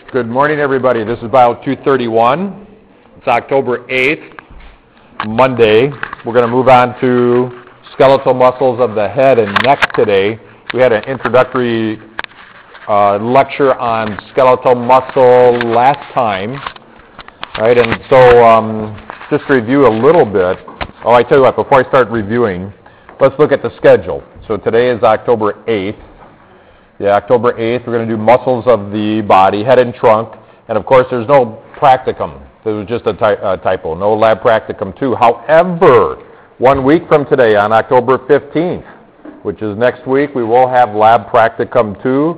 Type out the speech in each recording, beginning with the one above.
Good morning, everybody. This is Bio 231. It's October 8th, Monday. We're going to move on to skeletal muscles of the head and neck today. We had an introductory lecture on skeletal muscle last time, right? And so just to review a little bit. Oh, I tell you what, before I start reviewing, let's look at the schedule. So today is October 8th. Yeah, October 8th, we're going to do muscles of the body, head and trunk. And, of course, there's no practicum. This was just a typo. No lab practicum 2. However, 1 week from today, on October 15th, which is next week, we will have lab practicum 2,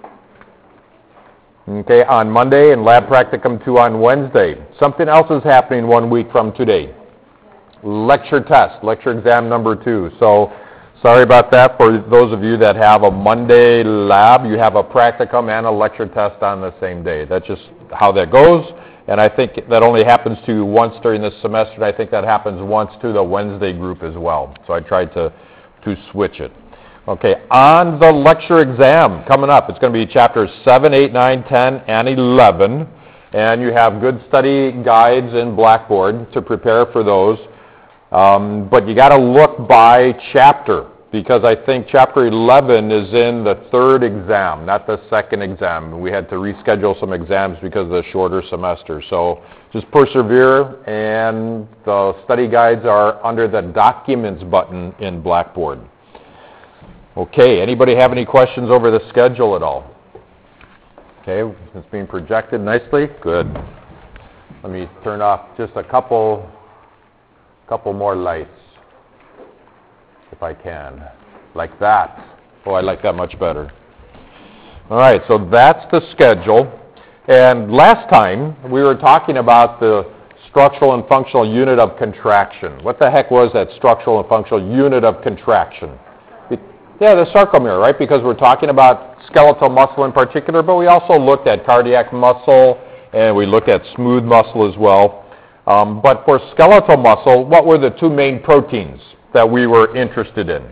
okay, on Monday, and lab practicum 2 on Wednesday. Something else is happening 1 week from today. Lecture test, lecture exam number 2. So, sorry about that. For those of you that have a Monday lab, you have a practicum and a lecture test on the same day. That's just how that goes, and I think that only happens to you once during this semester, and I think that happens once to the Wednesday group as well. So I tried to switch it. Okay, on the lecture exam coming up, it's going to be chapters 7, 8, 9, 10, and 11, and you have good study guides in Blackboard to prepare for those. But you got to look by chapter, because I think chapter 11 is in the third exam, not the second exam. We had to reschedule some exams because of the shorter semester. So just persevere, and the study guides are under the Documents button in Blackboard. Okay, anybody have any questions over the schedule at all? Okay, it's being projected nicely. Good. Let me turn off just a couple more lights, if I can, like that. Oh, I like that much better. All right, so that's the schedule. And last time, we were talking about the structural and functional unit of contraction. What the heck was that structural and functional unit of contraction? Yeah, the sarcomere, right? Because we're talking about skeletal muscle in particular, but we also looked at cardiac muscle, and we looked at smooth muscle as well. But for skeletal muscle, what were the two main proteins that we were interested in?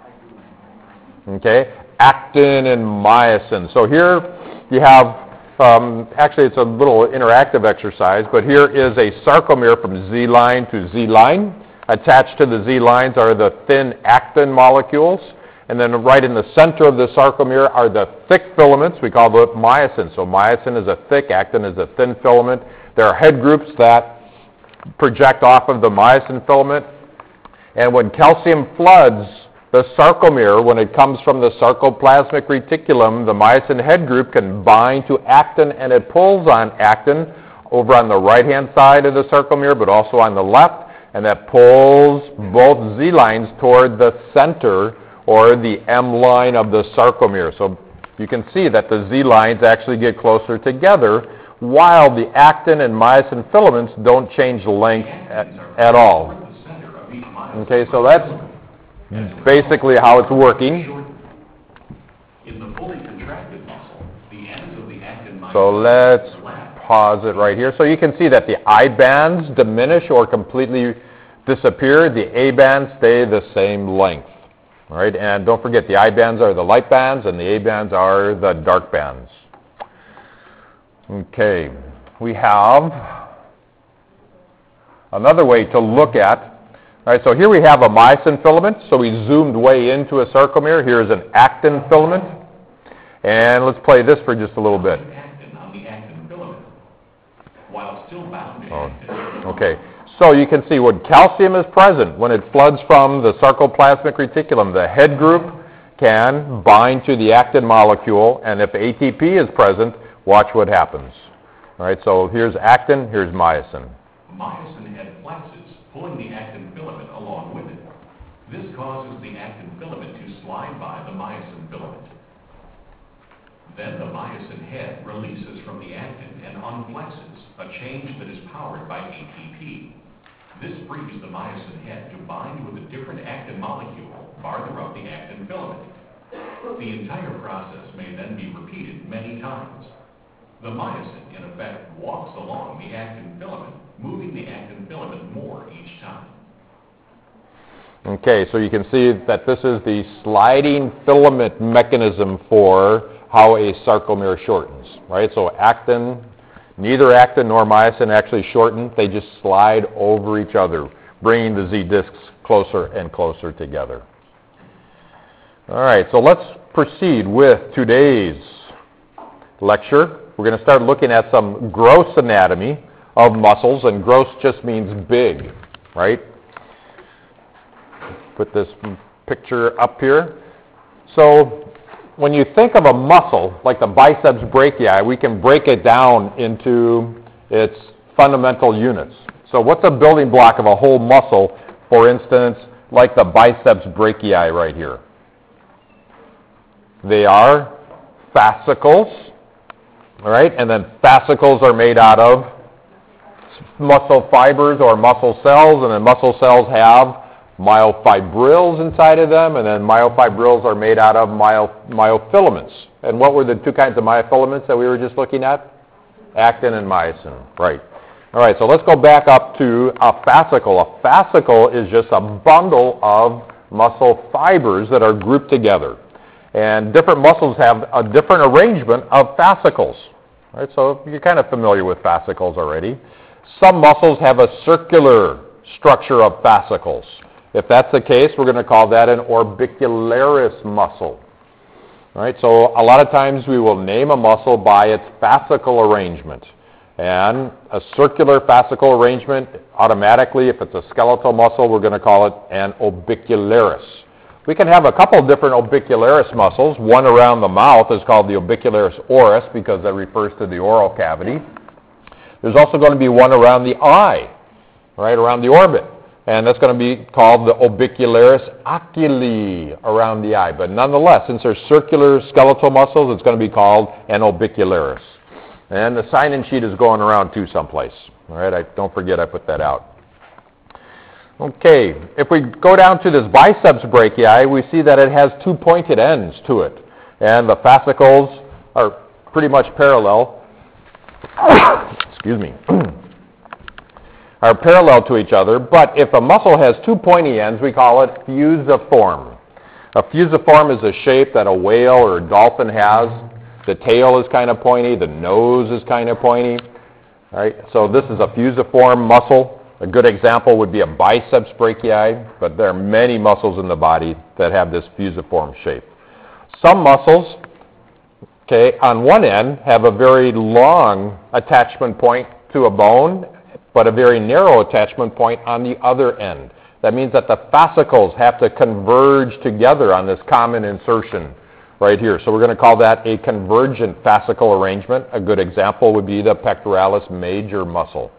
Okay, actin and myosin. So here you have, actually it's a little interactive exercise, but here is a sarcomere from Z line to Z line. Attached to the Z lines are the thin actin molecules, and then right in the center of the sarcomere are the thick filaments. We call it myosin. So myosin is a thick, actin is a thin filament. There are head groups that project off of the myosin filament, and when calcium floods the sarcomere, when it comes from the sarcoplasmic reticulum, the myosin head group can bind to actin, and it pulls on actin over on the right-hand side of the sarcomere, but also on the left, and that pulls both Z lines toward the center, or the M line of the sarcomere. So you can see that the Z lines actually get closer together, while the actin and myosin filaments don't change length at all. Okay, so that's basically how it's working. So let's pause it right here. So you can see that the I bands diminish or completely disappear. The A bands stay the same length. All right, and don't forget, the I bands are the light bands, and the A bands are the dark bands. Okay, we have another way to look at. All right, so here we have a myosin filament. So we zoomed way into a sarcomere. Here's an actin filament. And let's play this for just a little bit. Okay, so you can see when calcium is present, when it floods from the sarcoplasmic reticulum, the head group can bind to the actin molecule, and if ATP is present, watch what happens. All right, so here's actin, here's myosin. Myosin head flexes, pulling the actin filament along with it. This causes the actin filament to slide by the myosin filament. Then the myosin head releases from the actin and unflexes, a change that is powered by ATP. This frees the myosin head to bind with a different actin molecule farther up the actin filament. The entire process may then be repeated many times. The myosin, in effect, walks along the actin filament, moving the actin filament more each time. Okay, so you can see that this is the sliding filament mechanism for how a sarcomere shortens, right? So actin, neither actin nor myosin actually shorten. They just slide over each other, bringing the Z discs closer and closer together. All right, so let's proceed with today's lecture. We're going to start looking at some gross anatomy of muscles, and gross just means big, right? Put this picture up here. So when you think of a muscle, like the biceps brachii, we can break it down into its fundamental units. So what's a building block of a whole muscle, for instance, like the biceps brachii right here? They are fascicles, all right? And then fascicles are made out of muscle fibers or muscle cells, and then muscle cells have myofibrils inside of them, and then myofibrils are made out of myofilaments. And what were the two kinds of myofilaments that we were just looking at? Actin and myosin, right. All right, so let's go back up to a fascicle. A fascicle is just a bundle of muscle fibers that are grouped together. And different muscles have a different arrangement of fascicles. Right, so you're kind of familiar with fascicles already. Some muscles have a circular structure of fascicles. If that's the case, we're going to call that an orbicularis muscle. All right, so a lot of times we will name a muscle by its fascicle arrangement. And a circular fascicle arrangement, automatically, if it's a skeletal muscle, we're going to call it an orbicularis. We can have a couple different orbicularis muscles. One around the mouth is called the orbicularis oris because that refers to the oral cavity. There's also going to be one around the eye, right, around the orbit. And that's going to be called the orbicularis oculi, around the eye. But nonetheless, since they're circular skeletal muscles, it's going to be called an orbicularis. And the sign-in sheet is going around too someplace. All right, don't forget I put that out. Okay, if we go down to this biceps brachii, we see that it has two pointed ends to it. And the fascicles are pretty much parallel. Excuse me. Are parallel to each other, but if a muscle has two pointy ends, we call it fusiform. A fusiform is a shape that a whale or a dolphin has. The tail is kind of pointy, the nose is kind of pointy. All right, so this is a fusiform muscle. A good example would be a biceps brachii, but there are many muscles in the body that have this fusiform shape. Some muscles, okay, on one end have a very long attachment point to a bone, but a very narrow attachment point on the other end. That means that the fascicles have to converge together on this common insertion right here. So we're going to call that a convergent fascicle arrangement. A good example would be the pectoralis major muscle.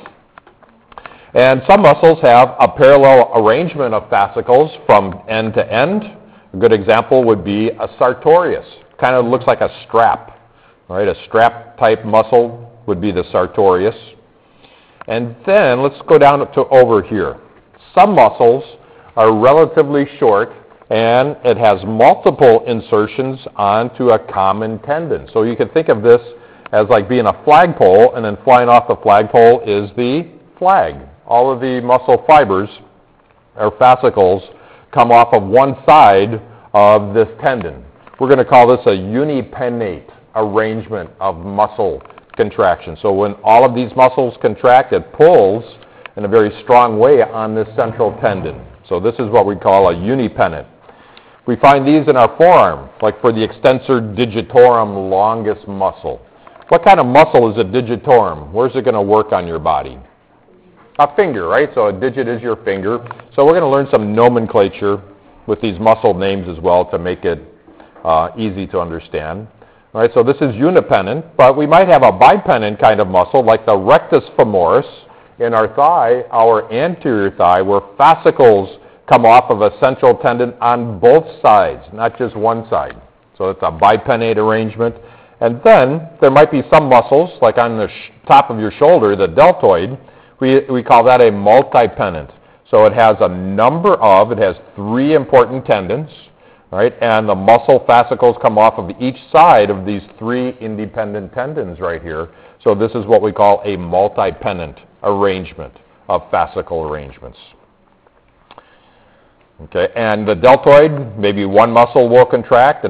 And some muscles have a parallel arrangement of fascicles from end to end. A good example would be a sartorius. Kind of looks like a strap. Right? A strap-type muscle would be the sartorius. And then let's go down to over here. Some muscles are relatively short, and it has multiple insertions onto a common tendon. So you can think of this as like being a flagpole, and then flying off the flagpole is the flag. All of the muscle fibers or fascicles come off of one side of this tendon. We're going to call this a unipennate arrangement of muscle contraction. So when all of these muscles contract, it pulls in a very strong way on this central tendon. So this is what we call a unipennate. We find these in our forearm, like for the extensor digitorum longus muscle. What kind of muscle is a digitorum? Where's it going to work on your body? A finger, right? So a digit is your finger. So we're going to learn some nomenclature with these muscle names as well to make it easy to understand. All right, so this is unipennate, but we might have a bipennate kind of muscle like the rectus femoris in our thigh, our anterior thigh, where fascicles come off of a central tendon on both sides, not just one side. So it's a bipennate arrangement. And then there might be some muscles, like on the top of your shoulder, the deltoid. We call that a multipennate. So it has it has three important tendons, right? And the muscle fascicles come off of each side of these three independent tendons right here. So this is what we call a multipennate arrangement of fascicle arrangements. Okay, and the deltoid, maybe one muscle will contract, and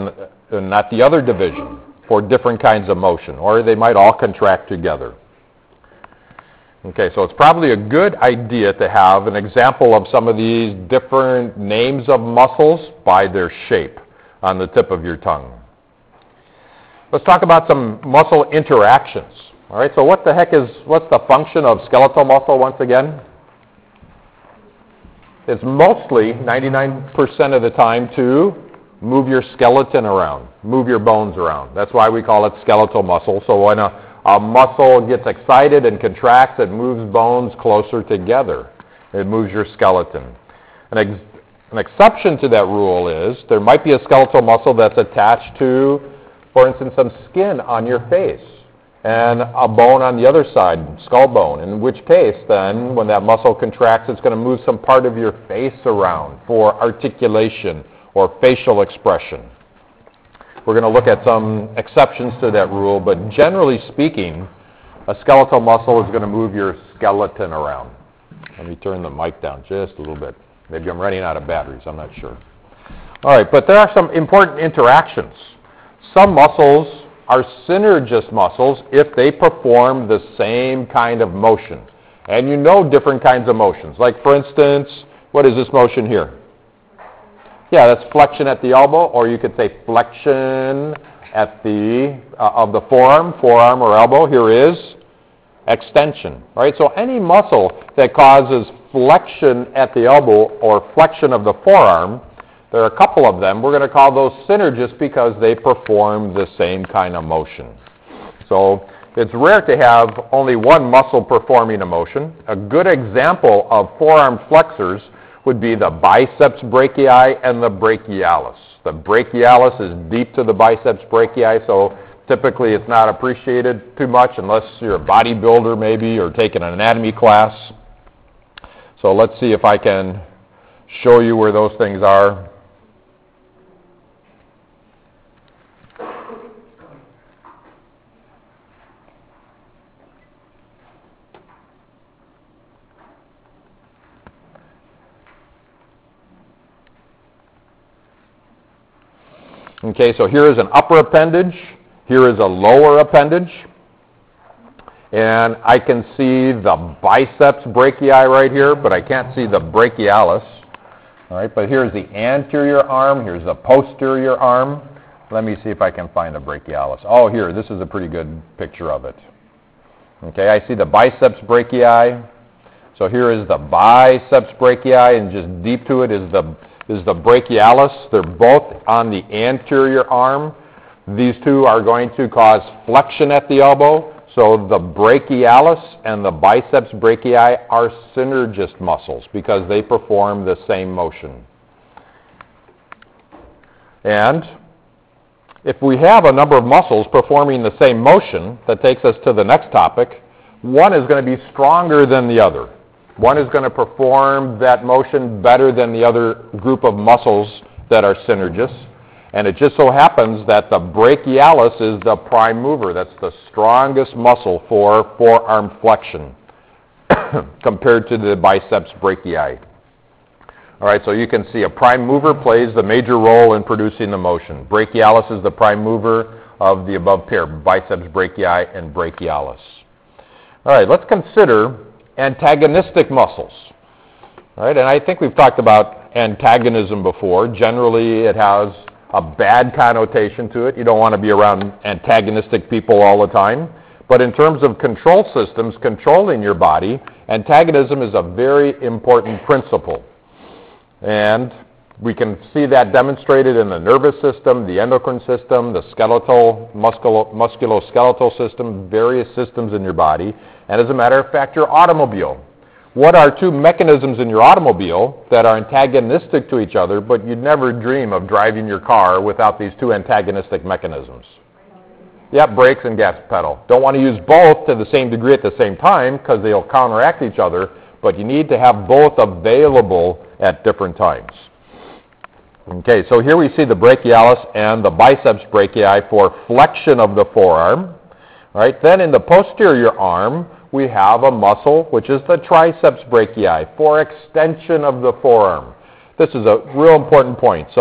and not the other division for different kinds of motion, or they might all contract together. Okay, so it's probably a good idea to have an example of some of these different names of muscles by their shape on the tip of your tongue. Let's talk about some muscle interactions. All right, so what's the function of skeletal muscle once again? It's mostly, 99% of the time, to move your skeleton around, move your bones around. That's why we call it skeletal muscle. So when a muscle gets excited and contracts, it moves bones closer together. It moves your skeleton. An exception to that rule is there might be a skeletal muscle that's attached to, for instance, some skin on your face and a bone on the other side, skull bone, in which case then when that muscle contracts, it's going to move some part of your face around for articulation or facial expression. We're going to look at some exceptions to that rule, but generally speaking, a skeletal muscle is going to move your skeleton around. Let me turn the mic down just a little bit. Maybe I'm running out of batteries, I'm not sure. All right, but there are some important interactions. Some muscles are synergist muscles if they perform the same kind of motion. And you know different kinds of motions. Like, for instance, what is this motion here? Yeah, that's flexion at the elbow, or you could say flexion at the of the forearm or elbow. Here is extension, right? So any muscle that causes flexion at the elbow or flexion of the forearm, there are a couple of them. We're going to call those synergists because they perform the same kind of motion. So it's rare to have only one muscle performing a motion. A good example of forearm flexors would be the biceps brachii and the brachialis. The brachialis is deep to the biceps brachii, so typically it's not appreciated too much unless you're a bodybuilder maybe or taking an anatomy class. So let's see if I can show you where those things are. Okay, so here is an upper appendage. Here is a lower appendage. And I can see the biceps brachii right here, but I can't see the brachialis. All right, but here's the anterior arm. Here's the posterior arm. Let me see if I can find the brachialis. Oh, here, this is a pretty good picture of it. Okay, I see the biceps brachii. So here is the biceps brachii, and just deep to it is the brachialis. They're both on the anterior arm. These two are going to cause flexion at the elbow. So the brachialis and the biceps brachii are synergist muscles because they perform the same motion. And if we have a number of muscles performing the same motion, that takes us to the next topic. One is going to be stronger than the other. One is going to perform that motion better than the other group of muscles that are synergists. And it just so happens that the brachialis is the prime mover. That's the strongest muscle for forearm flexion compared to the biceps brachii. All right, so you can see a prime mover plays the major role in producing the motion. Brachialis is the prime mover of the above pair, biceps brachii and brachialis. All right, let's consider antagonistic muscles. All right, and I think we've talked about antagonism before. Generally, it has a bad connotation to it. You don't want to be around antagonistic people all the time. But in terms of control systems controlling your body, antagonism is a very important principle. And we can see that demonstrated in the nervous system, the endocrine system, the skeletal, musculoskeletal system, various systems in your body. And as a matter of fact, your automobile. What are two mechanisms in your automobile that are antagonistic to each other, but you'd never dream of driving your car without these two antagonistic mechanisms? Yep, brakes and gas pedal. Don't want to use both to the same degree at the same time because they'll counteract each other, but you need to have both available at different times. Okay, so here we see the brachialis and the biceps brachii for flexion of the forearm. Right? Then in the posterior arm, we have a muscle, which is the triceps brachii, for extension of the forearm. This is a real important point. So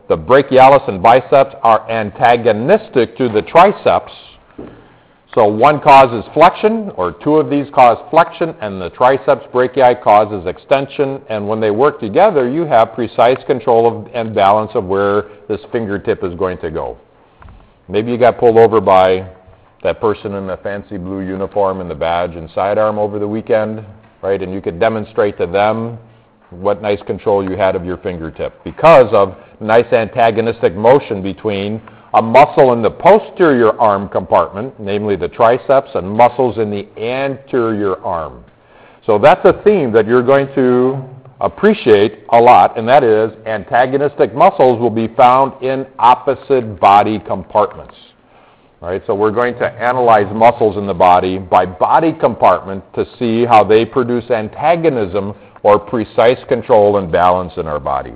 the brachialis and biceps are antagonistic to the triceps. So one causes flexion, or two of these cause flexion, and the triceps brachii causes extension. And when they work together, you have precise control and balance of where this fingertip is going to go. Maybe you got pulled over by that person in the fancy blue uniform and the badge and sidearm over the weekend, right? And you could demonstrate to them what nice control you had of your fingertip because of nice antagonistic motion between a muscle in the posterior arm compartment, namely the triceps, and muscles in the anterior arm. So that's a theme that you're going to appreciate a lot, and that is antagonistic muscles will be found in opposite body compartments. All right, so we're going to analyze muscles in the body by body compartment to see how they produce antagonism or precise control and balance in our body.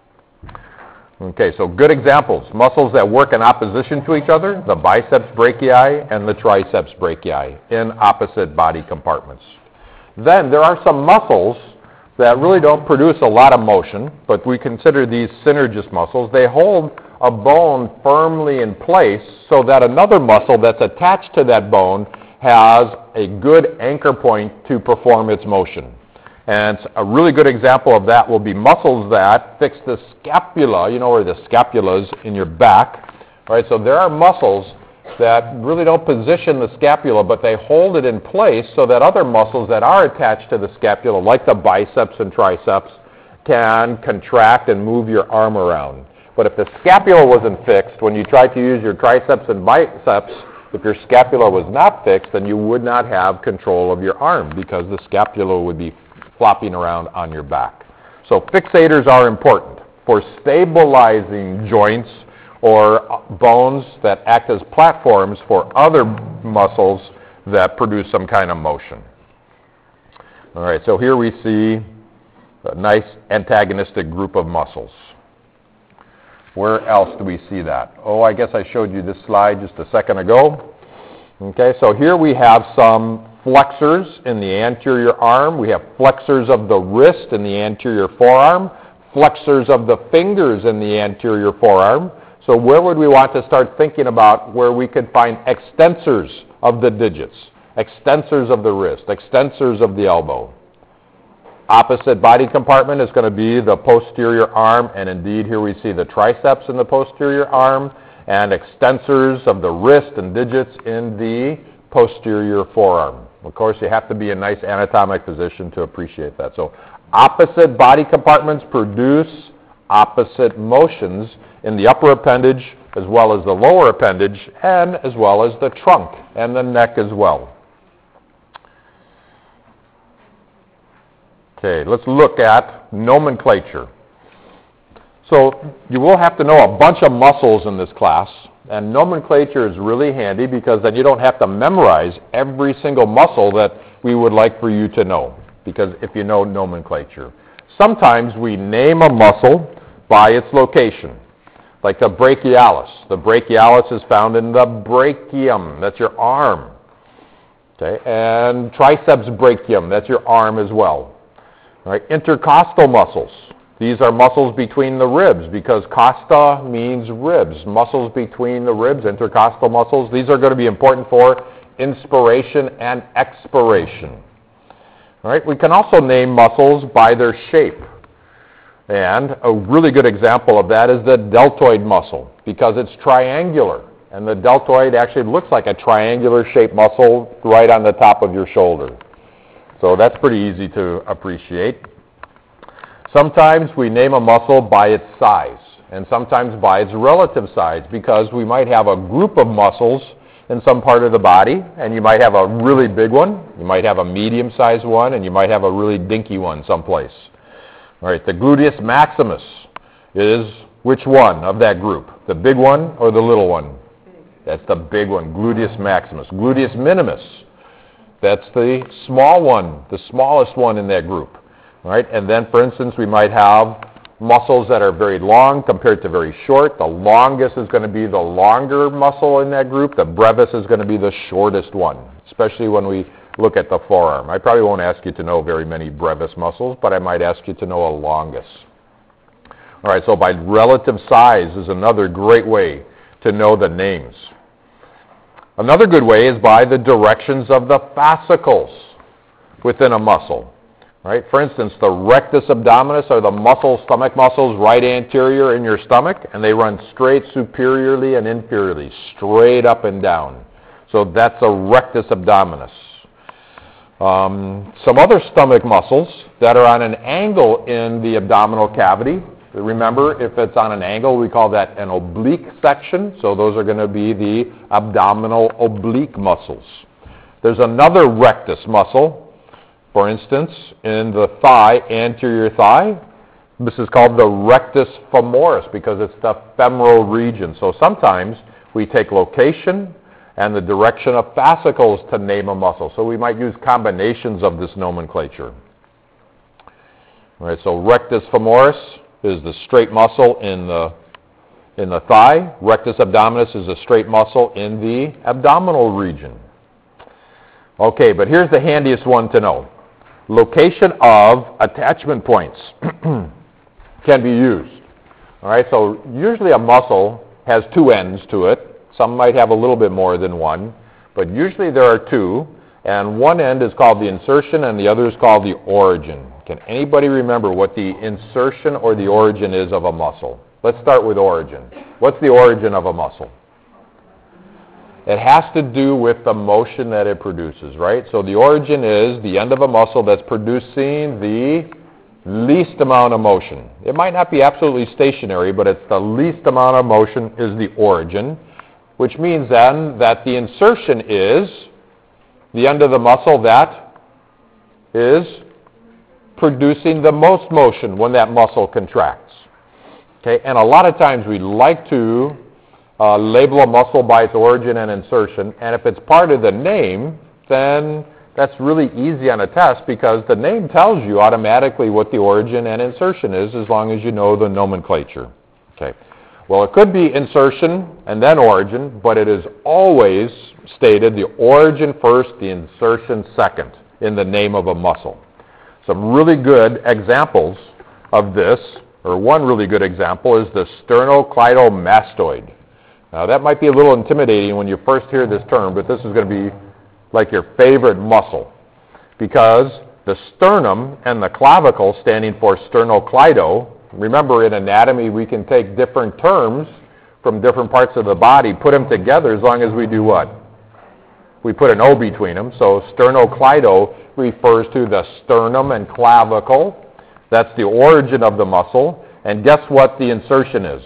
Okay, so good examples. Muscles that work in opposition to each other, the biceps brachii and the triceps brachii in opposite body compartments. Then there are some muscles that really don't produce a lot of motion, but we consider these synergist muscles. They hold a bone firmly in place so that another muscle that's attached to that bone has a good anchor point to perform its motion. And a really good example of that will be muscles that fix the scapula, you know where the scapula is in your back. All right, so there are muscles that really don't position the scapula, but they hold it in place so that other muscles that are attached to the scapula, like the biceps and triceps, can contract and move your arm around. But if the scapula wasn't fixed, when you tried to use your triceps and biceps, if your scapula was not fixed, then you would not have control of your arm because the scapula would be flopping around on your back. So fixators are important for stabilizing joints or bones that act as platforms for other muscles that produce some kind of motion. All right, so here we see a nice antagonistic group of muscles. Where else do we see that? Oh, I guess I showed you this slide just a second ago. Okay, so here we have some flexors in the anterior arm. We have flexors of the wrist in the anterior forearm, flexors of the fingers in the anterior forearm. So where would we want to start thinking about where we could find extensors of the digits, extensors of the wrist, extensors of the elbow? Opposite body compartment is going to be the posterior arm, and indeed here we see the triceps in the posterior arm, and extensors of the wrist and digits in the posterior forearm. Of course, you have to be in nice anatomic position to appreciate that. So opposite body compartments produce opposite motions in the upper appendage as well as the lower appendage and as well as the trunk and the neck as well. Okay, let's look at nomenclature. So you will have to know a bunch of muscles in this class, and nomenclature is really handy because then you don't have to memorize every single muscle that we would like for you to know, because if you know nomenclature. Sometimes we name a muscle by its location, like the brachialis. The brachialis is found in the brachium, that's your arm. Okay, and triceps brachium, that's your arm as well. All right, intercostal muscles. These are muscles between the ribs because costa means ribs. Muscles between the ribs, intercostal muscles. These are going to be important for inspiration and expiration. All right, we can also name muscles by their shape. And a really good example of that is the deltoid muscle because it's triangular. And the deltoid actually looks like a triangular shaped muscle right on the top of your shoulder. So that's pretty easy to appreciate. Sometimes we name a muscle by its size, and sometimes by its relative size, because we might have a group of muscles in some part of the body, and you might have a really big one, you might have a medium-sized one, and you might have a really dinky one someplace. All right, the gluteus maximus is which one of that group? The big one or the little one? That's the big one, gluteus maximus. Gluteus minimus, that's the small one, the smallest one in that group. All right, and then, for instance, we might have muscles that are very long compared to very short. The longest is going to be the longer muscle in that group. The brevis is going to be the shortest one, especially when we look at the forearm. I probably won't ask you to know very many brevis muscles, but I might ask you to know a longus. All right, so by relative size is another great way to know the names. Another good way is by the directions of the fascicles within a muscle. Right? For instance, the rectus abdominis are the stomach muscles right anterior in your stomach, and they run straight superiorly and inferiorly, straight up and down. So that's a rectus abdominis. Some other stomach muscles that are on an angle in the abdominal cavity. Remember, if it's on an angle, we call that an oblique section. So those are going to be the abdominal oblique muscles. There's another rectus muscle, for instance, in the thigh, anterior thigh. This is called the rectus femoris because it's the femoral region. So sometimes we take location and the direction of fascicles to name a muscle. So we might use combinations of this nomenclature. All right, so rectus femoris is the straight muscle in the thigh. Rectus abdominis is a straight muscle in the abdominal region. Okay, but here's the handiest one to know. Location of attachment points can be used. All right, so usually a muscle has two ends to it. Some might have a little bit more than one, but usually there are two, and one end is called the insertion and the other is called the origin. Can anybody remember what the insertion or the origin is of a muscle? Let's start with origin. What's the origin of a muscle? It has to do with the motion that it produces, right? So the origin is the end of a muscle that's producing the least amount of motion. It might not be absolutely stationary, but it's the least amount of motion is the origin, which means then that the insertion is the end of the muscle that is producing the most motion when that muscle contracts. Okay, and a lot of times we like to label a muscle by its origin and insertion, and if it's part of the name, then that's really easy on a test because the name tells you automatically what the origin and insertion is as long as you know the nomenclature. Okay. Well, it could be insertion and then origin, but it is always stated the origin first, the insertion second in the name of a muscle. Some really good examples of this, or one really good example, is the sternocleidomastoid. Now, that might be a little intimidating when you first hear this term, but this is going to be like your favorite muscle because the sternum and the clavicle, standing for sternocleido, remember in anatomy we can take different terms from different parts of the body, put them together as long as we do what? We put an O between them. So sternocleido refers to the sternum and clavicle. That's the origin of the muscle. And guess what the insertion is?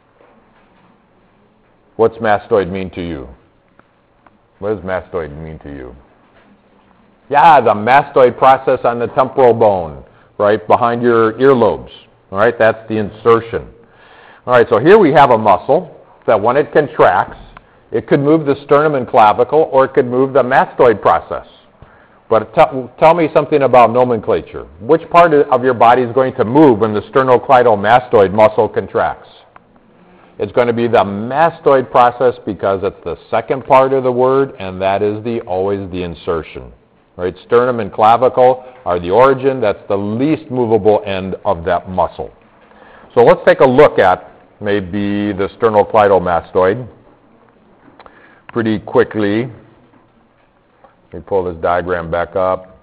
What's mastoid mean to you? What does mastoid mean to you? Yeah, the mastoid process on the temporal bone, right, behind your earlobes. All right, that's the insertion. All right, so here we have a muscle that when it contracts, it could move the sternum and clavicle or it could move the mastoid process. But tell me something about nomenclature. Which part of your body is going to move when the sternocleidomastoid muscle contracts? It's going to be the mastoid process because it's the second part of the word, and that is always the insertion. Right? Sternum and clavicle are the origin. That's the least movable end of that muscle. So let's take a look at maybe the sternocleidomastoid pretty quickly. Let me pull this diagram back up.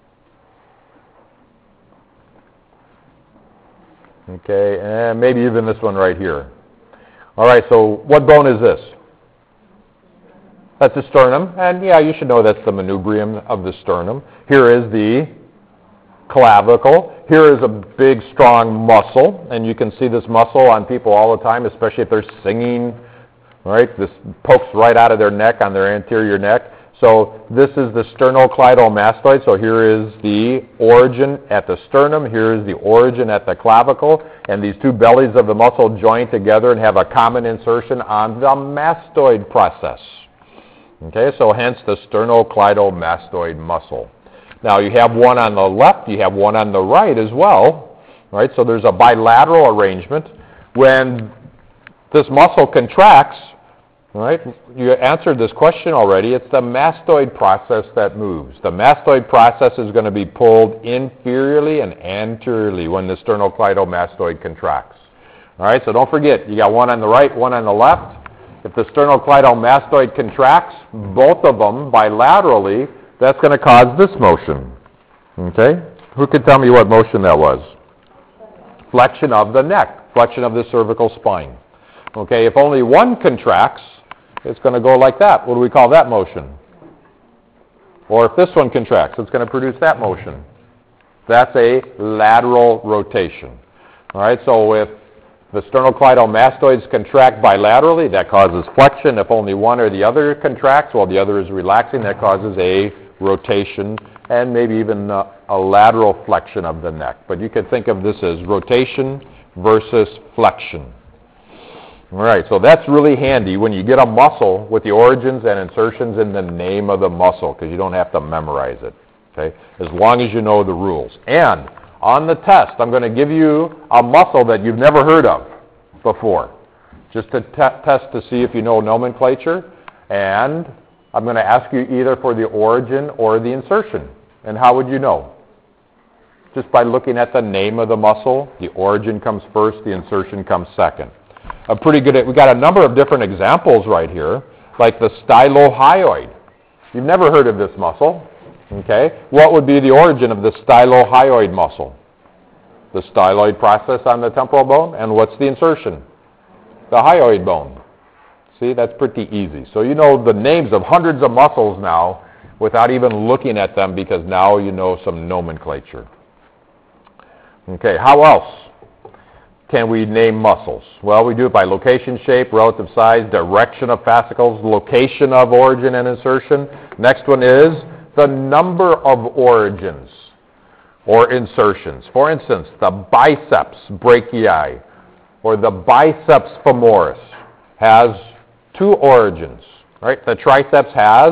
Okay, and maybe even this one right here. All right, so what bone is this? That's the sternum, and yeah, you should know that's the manubrium of the sternum. Here is the clavicle. Here is a big, strong muscle, and you can see this muscle on people all the time, especially if they're singing, right? This pokes right out of their neck, on their anterior neck. So this is the sternocleidomastoid. So here is the origin at the sternum. Here is the origin at the clavicle. And these two bellies of the muscle join together and have a common insertion on the mastoid process. Okay, so hence the sternocleidomastoid muscle. Now you have one on the left, you have one on the right as well. Right? So there's a bilateral arrangement. When this muscle contracts, right, you answered this question already. It's the mastoid process that moves. The mastoid process is going to be pulled inferiorly and anteriorly when the sternocleidomastoid contracts. All right, so don't forget, you got one on the right, one on the left. If the sternocleidomastoid contracts, both of them bilaterally, that's going to cause this motion. Okay? Who could tell me what motion that was? Flexion of the neck, flexion of the cervical spine. Okay, if only one contracts, it's going to go like that. What do we call that motion? Or if this one contracts, it's going to produce that motion. That's a lateral rotation. All right, so if the sternocleidomastoids contract bilaterally, that causes flexion. If only one or the other contracts while the other is relaxing, that causes a rotation and maybe even a lateral flexion of the neck. But you could think of this as rotation versus flexion. All right, so that's really handy when you get a muscle with the origins and insertions in the name of the muscle, because you don't have to memorize it, okay, as long as you know the rules. And on the test, I'm going to give you a muscle that you've never heard of before, just to test to see if you know nomenclature. And I'm going to ask you either for the origin or the insertion. And how would you know? Just by looking at the name of the muscle. The origin comes first, the insertion comes second. We got a number of different examples right here, like the stylohyoid. You've never heard of this muscle. Okay, what would be the origin of the stylohyoid muscle? The styloid process on the temporal bone. And what's the insertion? The hyoid bone. See, that's pretty easy. So you know the names of hundreds of muscles now without even looking at them, because now you know some nomenclature. Okay, how else can we name muscles? Well, we do it by location, shape, relative size, direction of fascicles, location of origin and insertion. Next one is the number of origins or insertions. For instance, the biceps brachii or the biceps femoris has 2 origins. Right? The triceps has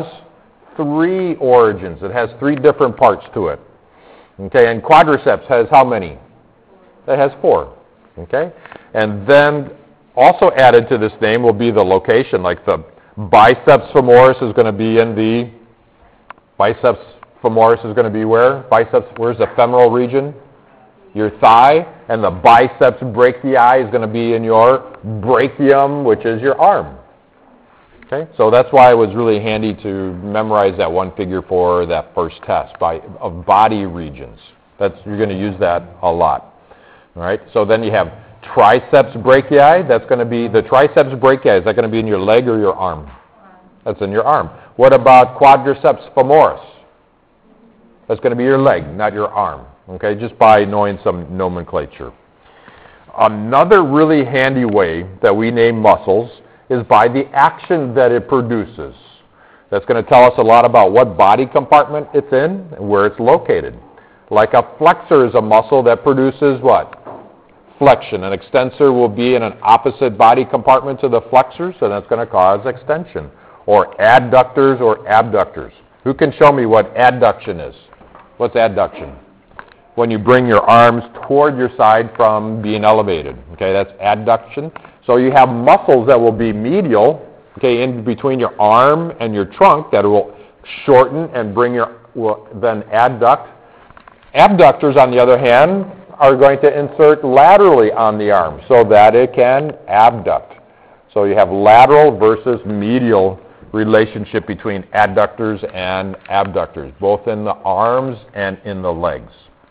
3 origins. It has 3 different parts to it. Okay, and quadriceps has how many? It has 4. Okay, and then also added to this name will be the location, like the biceps femoris is going to be in the biceps femoris is going to be where? Biceps, where's the femoral region? Your thigh. And the biceps brachii is going to be in your brachium, which is your arm. Okay, so that's why it was really handy to memorize that one figure for that first test of body regions. You're going to use that a lot. All right, so then you have triceps brachii. That's going to be the triceps brachii. Is that going to be in your leg or your arm? That's in your arm. What about quadriceps femoris? That's going to be your leg, not your arm. Okay, just by knowing some nomenclature. Another really handy way that we name muscles is by the action that it produces. That's going to tell us a lot about what body compartment it's in and where it's located. Like a flexor is a muscle that produces what? Flexion. An extensor will be in an opposite body compartment to the flexors, and that's going to cause extension. Or adductors or abductors. Who can show me what adduction is? What's adduction? When you bring your arms toward your side from being elevated. Okay, that's adduction. So you have muscles that will be medial, okay, in between your arm and your trunk that will shorten and will then adduct. Abductors, on the other hand, are going to insert laterally on the arm so that it can abduct. So you have lateral versus medial relationship between adductors and abductors, both in the arms and in the legs.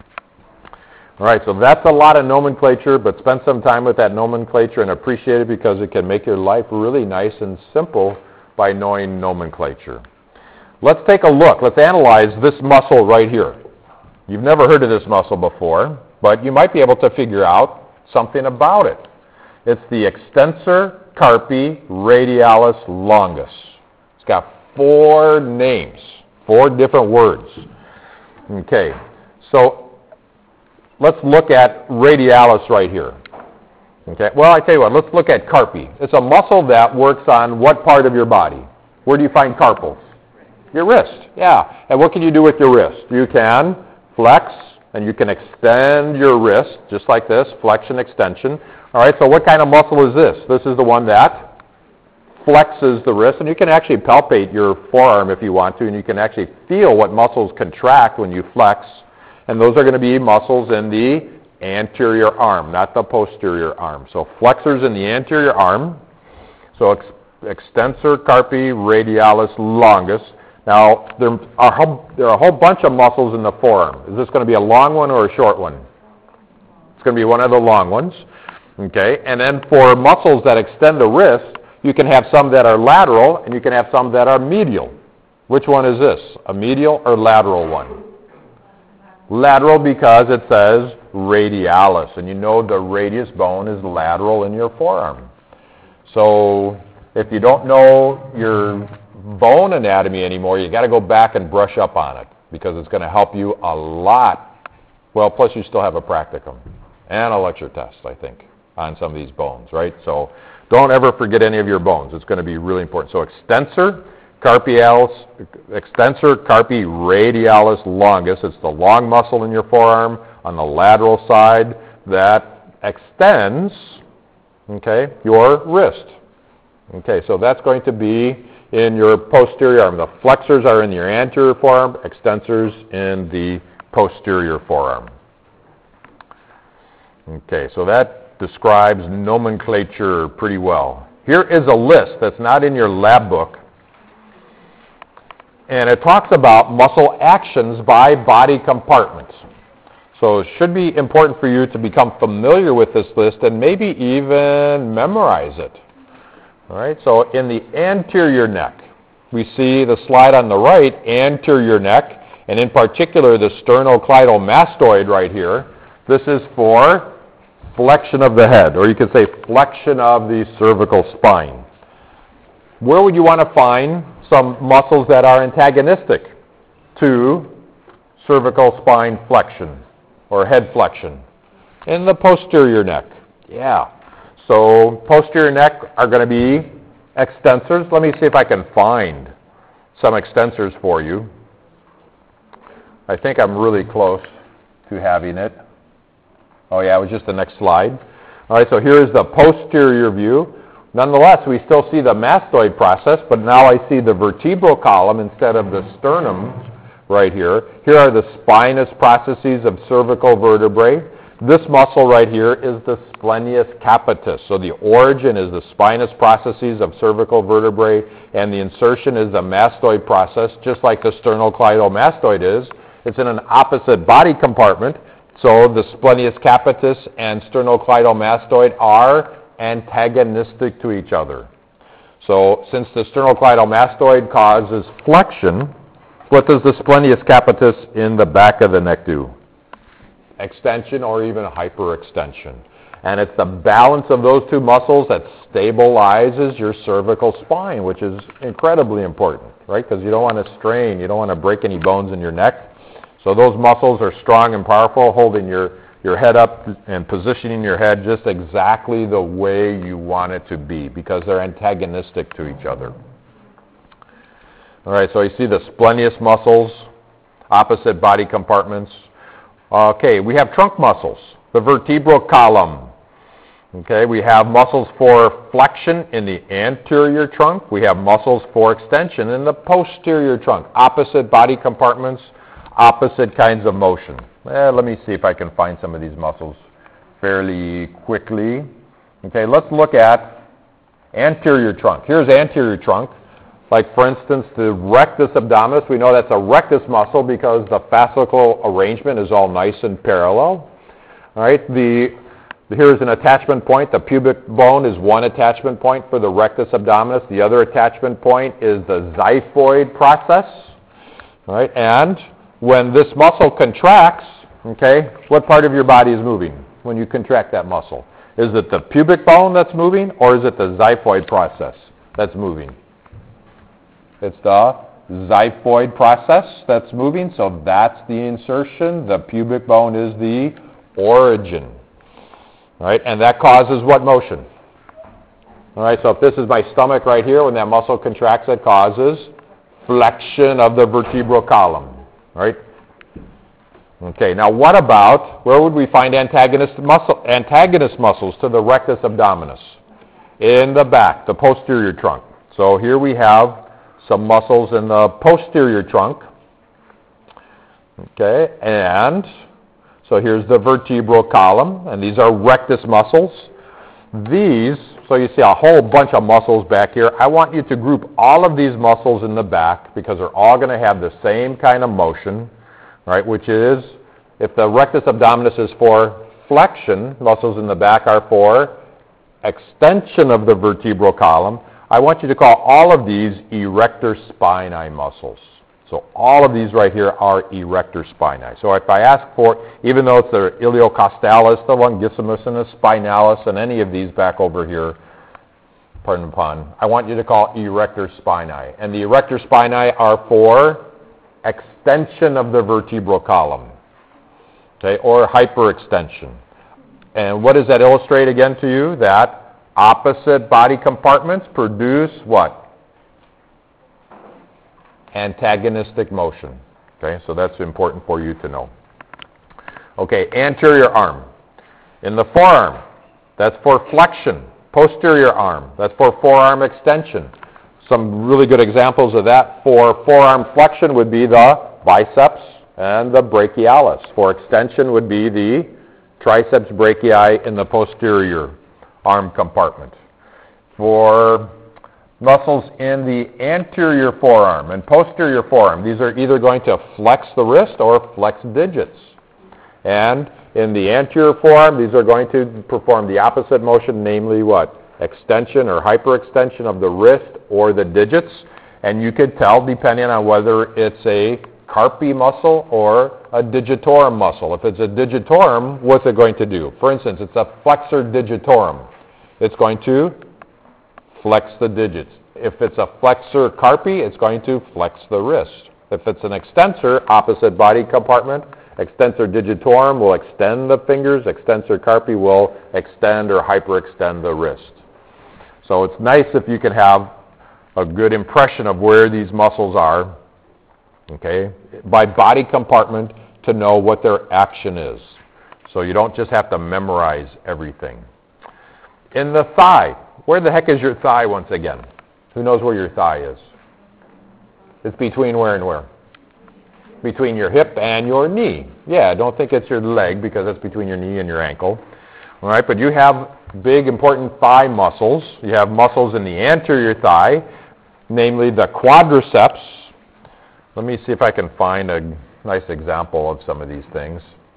All right, so that's a lot of nomenclature, but spend some time with that nomenclature and appreciate it, because it can make your life really nice and simple by knowing nomenclature. Let's take a look. Let's analyze this muscle right here. You've never heard of this muscle before, but you might be able to figure out something about it. It's the extensor carpi radialis longus. It's got 4 names, 4 different words. Okay, so let's look at radialis right here. Okay, well, I tell you what, let's look at carpi. It's a muscle that works on what part of your body? Where do you find carpals? Your wrist, yeah. And what can you do with your wrist? You can flex, and you can extend your wrist, just like this, flexion, extension. All right, so what kind of muscle is this? This is the one that flexes the wrist, and you can actually palpate your forearm if you want to, and you can actually feel what muscles contract when you flex, and those are going to be muscles in the anterior arm, not the posterior arm. So flexors in the anterior arm. So extensor carpi radialis longus. Now, there are a whole bunch of muscles in the forearm. Is this going to be a long one or a short one? It's going to be one of the long ones. Okay, and then for muscles that extend the wrist, you can have some that are lateral and you can have some that are medial. Which one is this? A medial or lateral one? Lateral because it says radialis, and you know the radius bone is lateral in your forearm. So if you don't know your bone anatomy anymore, you got to go back and brush up on it because it's going to help you a lot. Well, plus you still have a practicum and a lecture test, I think, on some of these bones, right? So don't ever forget any of your bones. It's going to be really important. So extensor carpi radialis longus. It's the long muscle in your forearm on the lateral side that extends, okay, your wrist. Okay, so that's going to be in your posterior arm. The flexors are in your anterior forearm, extensors in the posterior forearm. Okay, so that describes nomenclature pretty well. Here is a list that's not in your lab book, and it talks about muscle actions by body compartments. So it should be important for you to become familiar with this list and maybe even memorize it. All right, so in the anterior neck, we see the slide on the right, anterior neck, and in particular the sternocleidomastoid right here. This is for flexion of the head, or you could say flexion of the cervical spine. Where would you want to find some muscles that are antagonistic to cervical spine flexion or head flexion? In the posterior neck. Yeah. So posterior neck are going to be extensors. Let me see if I can find some extensors for you. I think I'm really close to having it. Oh yeah, it was just the next slide. All right, so here's the posterior view. Nonetheless, we still see the mastoid process, but now I see the vertebral column instead of the sternum right here. Here are the spinous processes of cervical vertebrae. This muscle right here is the splenius capitis. So the origin is the spinous processes of cervical vertebrae, and the insertion is the mastoid process, just like the sternocleidomastoid is. It's in an opposite body compartment. So the splenius capitis and sternocleidomastoid are antagonistic to each other. So since the sternocleidomastoid causes flexion, what does the splenius capitis in the back of the neck do? Extension or even hyperextension. And it's the balance of those two muscles that stabilizes your cervical spine, which is incredibly important, right? Because you don't want to strain, you don't want to break any bones in your neck. So those muscles are strong and powerful, holding your head up and positioning your head just exactly the way you want it to be because they're antagonistic to each other. All right, so you see the splenius muscles, opposite body compartments. Okay, we have trunk muscles, the vertebral column. Okay, we have muscles for flexion in the anterior trunk. We have muscles for extension in the posterior trunk. Opposite body compartments, opposite kinds of motion. Let me see if I can find some of these muscles fairly quickly. Okay, let's look at anterior trunk. Here's anterior trunk. Like, for instance, the rectus abdominis, we know that's a rectus muscle because the fascicle arrangement is all nice and parallel. All right, here's an attachment point. The pubic bone is one attachment point for the rectus abdominis. The other attachment point is the xiphoid process. All right, and when this muscle contracts, okay, what part of your body is moving when you contract that muscle? Is it the pubic bone that's moving, or is it the xiphoid process that's moving? It's the xiphoid process that's moving, so that's the insertion. The pubic bone is the origin. All right, and that causes what motion? All right, so if this is my stomach right here, when that muscle contracts, it causes flexion of the vertebral column. Right? Okay, now what about, where would we find antagonist muscles to the rectus abdominis? In the back, the posterior trunk. So here we have some muscles in the posterior trunk. Okay, and so So here's the vertebral column, and these are rectus muscles. These, so you see a whole bunch of muscles back here. I want you to group all of these muscles in the back because they're all going to have the same kind of motion, right, which is, if the rectus abdominis is for flexion, muscles in the back are for extension of the vertebral column. I want you to call all of these erector spinae muscles. So all of these right here are erector spinae. So if I ask for, even though it's the iliocostalis, the longissimus, and the spinalis, and any of these back over here, pardon the pun, I want you to call erector spinae. And the erector spinae are for extension of the vertebral column, okay, or hyperextension. And what does that illustrate again to you? That opposite body compartments produce what? Antagonistic motion. Okay, so that's important for you to know. Okay, anterior arm. In the forearm, that's for flexion. Posterior arm, that's for forearm extension. Some really good examples of that for forearm flexion would be the biceps and the brachialis. For extension would be the triceps brachii in the posterior arm compartment. For muscles in the anterior forearm and posterior forearm, these are either going to flex the wrist or flex digits. And in the anterior forearm, these are going to perform the opposite motion, namely what? Extension or hyperextension of the wrist or the digits. And you could tell depending on whether it's a carpi muscle or a digitorum muscle. If it's a digitorum, what's it going to do? For instance, it's a flexor digitorum. It's going to flex the digits. If it's a flexor carpi, it's going to flex the wrist. If it's an extensor, opposite body compartment, extensor digitorum will extend the fingers, extensor carpi will extend or hyperextend the wrist. So it's nice if you can have a good impression of where these muscles are, okay, by body compartment to know what their action is. So you don't just have to memorize everything. In the thigh, where the heck is your thigh once again? Who knows where your thigh is? It's between where and where? Between your hip and your knee. Yeah, don't think it's your leg because it's between your knee and your ankle. All right, but you have big, important thigh muscles. You have muscles in the anterior thigh, namely the quadriceps. Let me see if I can find a nice example of some of these things.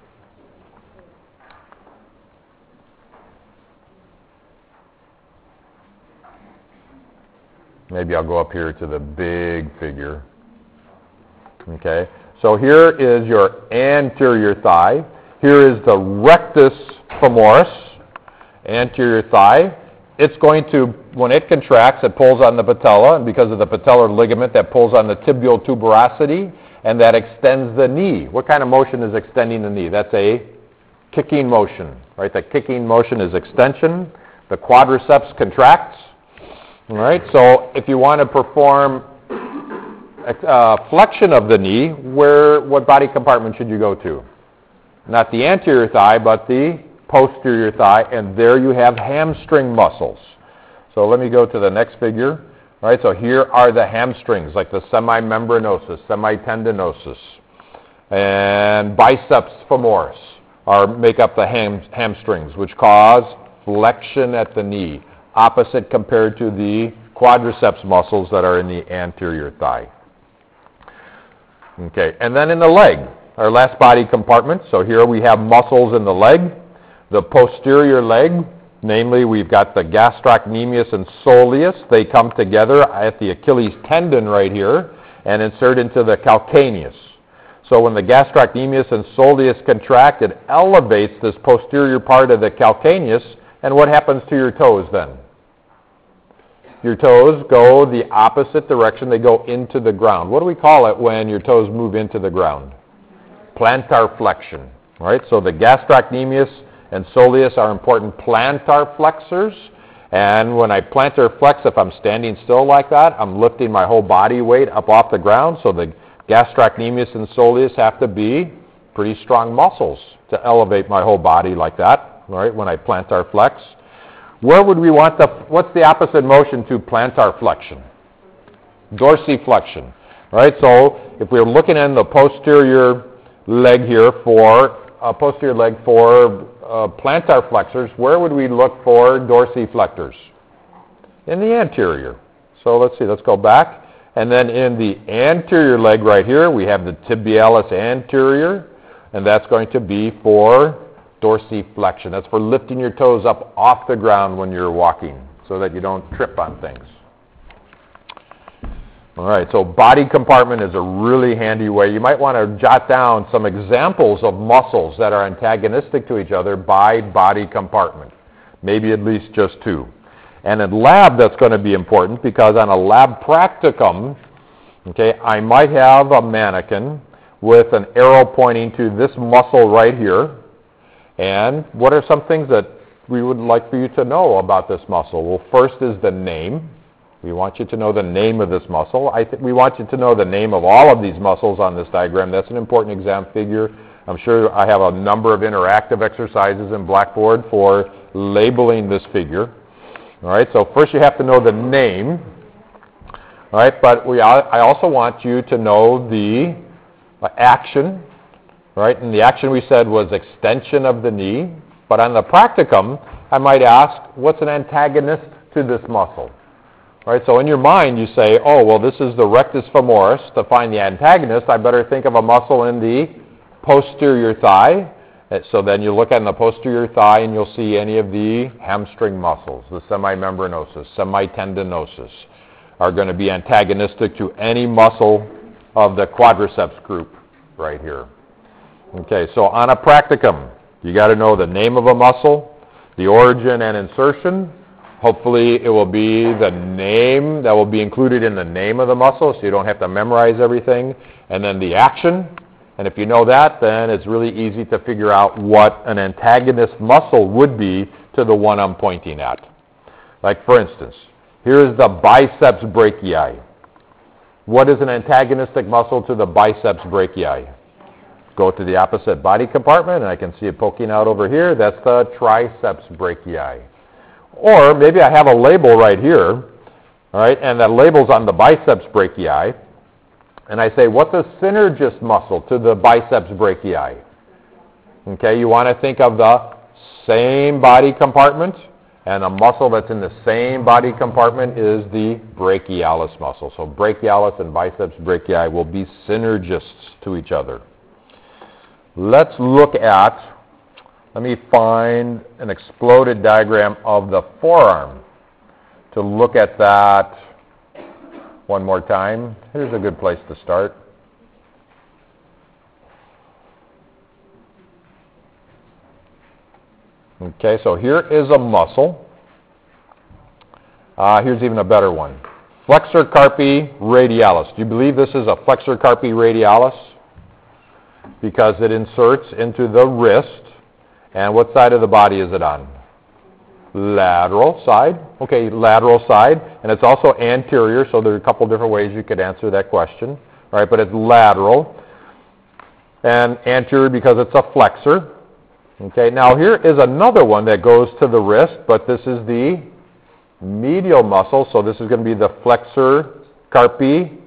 Maybe I'll go up here to the big figure. Okay, so here is your anterior thigh. Here is the rectus femoris, anterior thigh. It's going to, when it contracts, it pulls on the patella, and because of the patellar ligament, that pulls on the tibial tuberosity, and that extends the knee. What kind of motion is extending the knee? That's a kicking motion, right? The kicking motion is extension. The quadriceps contracts. All right, so if you want to perform flexion of the knee, what body compartment should you go to? Not the anterior thigh, but the posterior thigh, and there you have hamstring muscles. So let me go to the next figure. All right, so here are the hamstrings, like the semimembranosus, semitendinosus, and biceps femoris make up the hamstrings, which cause flexion at the knee, opposite compared to the quadriceps muscles that are in the anterior thigh. Okay, and then in the leg, our last body compartment. So here we have muscles in the leg. The posterior leg, namely we've got the gastrocnemius and soleus. They come together at the Achilles tendon right here and insert into the calcaneus. So when the gastrocnemius and soleus contract, it elevates this posterior part of the calcaneus, and what happens to your toes then? Your toes go the opposite direction. They go into the ground. What do we call it when your toes move into the ground? Plantar flexion. All right, so the gastrocnemius and soleus are important plantar flexors. And when I plantar flex, if I'm standing still like that, I'm lifting my whole body weight up off the ground. So the gastrocnemius and soleus have to be pretty strong muscles to elevate my whole body like that, all right, when I plantar flex. Where would we want what's the opposite motion to plantar flexion? Dorsiflexion, right? So if we're looking in the posterior leg here for posterior leg for plantar flexors, where would we look for dorsiflectors? In the anterior. So let's see, let's go back. And then in the anterior leg right here, we have the tibialis anterior, and that's going to be for dorsiflexion. That's for lifting your toes up off the ground when you're walking so that you don't trip on things. All right, so body compartment is a really handy way. You might want to jot down some examples of muscles that are antagonistic to each other by body compartment, maybe at least just two. And in lab, that's going to be important because on a lab practicum, okay, I might have a mannequin with an arrow pointing to this muscle right here. And what are some things that we would like for you to know about this muscle? Well, first is the name. We want you to know the name of this muscle. We want you to know the name of all of these muscles on this diagram. That's an important exam figure. I'm sure I have a number of interactive exercises in Blackboard for labeling this figure. All right, so first you have to know the name. All right, but I also want you to know the action. All right, and the action we said was extension of the knee. But on the practicum, I might ask, what's an antagonist to this muscle? All right, so in your mind you say, oh, well, this is the rectus femoris. To find the antagonist, I better think of a muscle in the posterior thigh. So then you look at the posterior thigh and you'll see any of the hamstring muscles, the semimembranosus, semitendinosus, are going to be antagonistic to any muscle of the quadriceps group right here. Okay, so on a practicum, you got to know the name of a muscle, the origin and insertion. Hopefully it will be the name that will be included in the name of the muscle so you don't have to memorize everything. And then the action. And if you know that, then it's really easy to figure out what an antagonist muscle would be to the one I'm pointing at. Like for instance, here is the biceps brachii. What is an antagonistic muscle to the biceps brachii? Go to the opposite body compartment, and I can see it poking out over here. That's the triceps brachii. Or maybe I have a label right here, all right, and that label's on the biceps brachii. And I say, what's a synergist muscle to the biceps brachii? Okay, you want to think of the same body compartment, and a muscle that's in the same body compartment is the brachialis muscle. So brachialis and biceps brachii will be synergists to each other. Let me find an exploded diagram of the forearm to look at that one more time. Here's a good place to start. Okay, so here is a muscle. Here's even a better one. Flexor carpi radialis. Do you believe this is a flexor carpi radialis? Because it inserts into the wrist. And what side of the body is it on? Lateral side. Okay, lateral side. And it's also anterior, so there are a couple different ways you could answer that question. All right, but it's lateral. And anterior because it's a flexor. Okay, now here is another one that goes to the wrist, but this is the medial muscle, so this is going to be the flexor carpi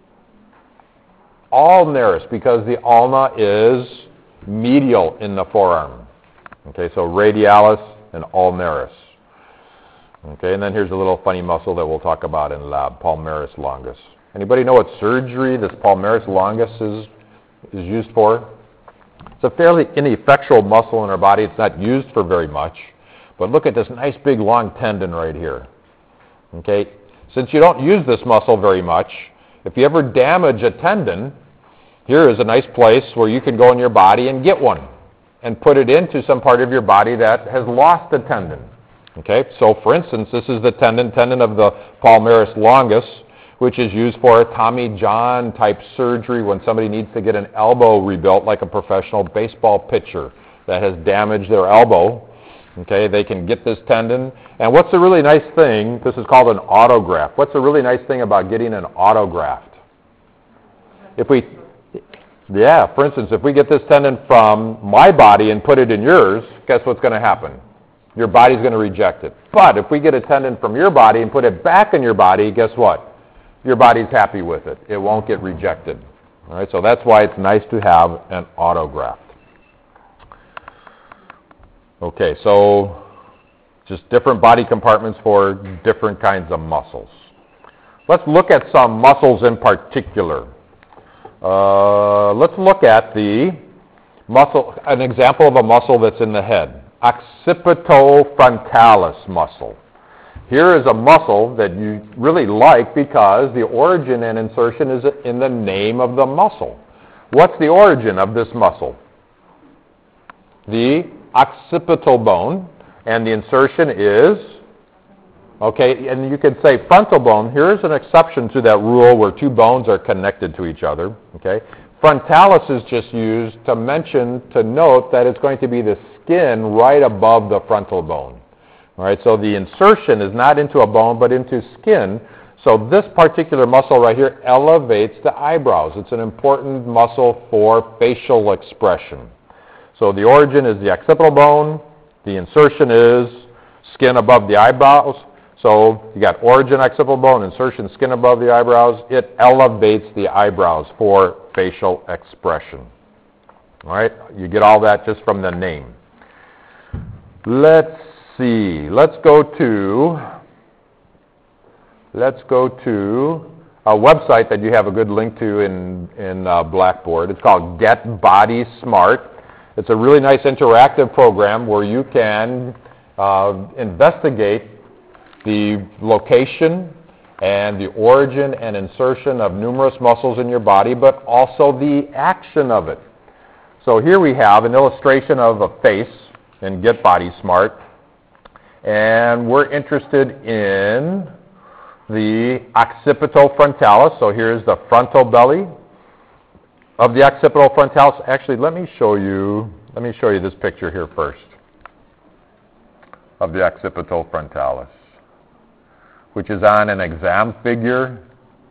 ulnaris because the ulna is medial in the forearm. Okay, so radialis and ulnaris. Okay, and then here's a little funny muscle that we'll talk about in lab, palmaris longus. Anybody know what surgery this palmaris longus is used for? It's a fairly ineffectual muscle in our body. It's not used for very much. But look at this nice big long tendon right here. Okay, since you don't use this muscle very much, if you ever damage a tendon, here is a nice place where you can go in your body and get one and put it into some part of your body that has lost a tendon. Okay, so for instance, this is the tendon of the palmaris longus, which is used for a Tommy John type surgery when somebody needs to get an elbow rebuilt, like a professional baseball pitcher that has damaged their elbow. Okay, they can get this tendon. And what's the really nice thing? This is called an autograft. What's the really nice thing about getting an autograft? For instance, if we get this tendon from my body and put it in yours, guess what's going to happen? Your body's going to reject it. But if we get a tendon from your body and put it back in your body, guess what? Your body's happy with it. It won't get rejected. All right, so that's why it's nice to have an autograft. Okay, so just different body compartments for different kinds of muscles. Let's look at some muscles in particular. Let's look at the muscle, an example of a muscle that's in the head. Occipitofrontalis muscle. Here is a muscle that you really like because the origin and insertion is in the name of the muscle. What's the origin of this muscle? The occipital bone, and the insertion is, okay, and you could say frontal bone. Here's an exception to that rule where two bones are connected to each other, okay? Frontalis is just used to note that it's going to be the skin right above the frontal bone. All right, so the insertion is not into a bone, but into skin. So this particular muscle right here elevates the eyebrows. It's an important muscle for facial expression. So the origin is the occipital bone. The insertion is skin above the eyebrows. So you got origin occipital bone, insertion skin above the eyebrows. It elevates the eyebrows for facial expression. All right, you get all that just from the name. Let's see. Let's go to a website that you have a good link to in Blackboard. It's called Get Body Smart. It's a really nice interactive program where you can investigate the location and the origin and insertion of numerous muscles in your body, but also the action of it. So here we have an illustration of a face in Get Body Smart, and we're interested in the occipitofrontalis. So here's the frontal belly of the occipitofrontalis. Actually, let me show you this picture here first of the occipitofrontalis, which is on an exam figure.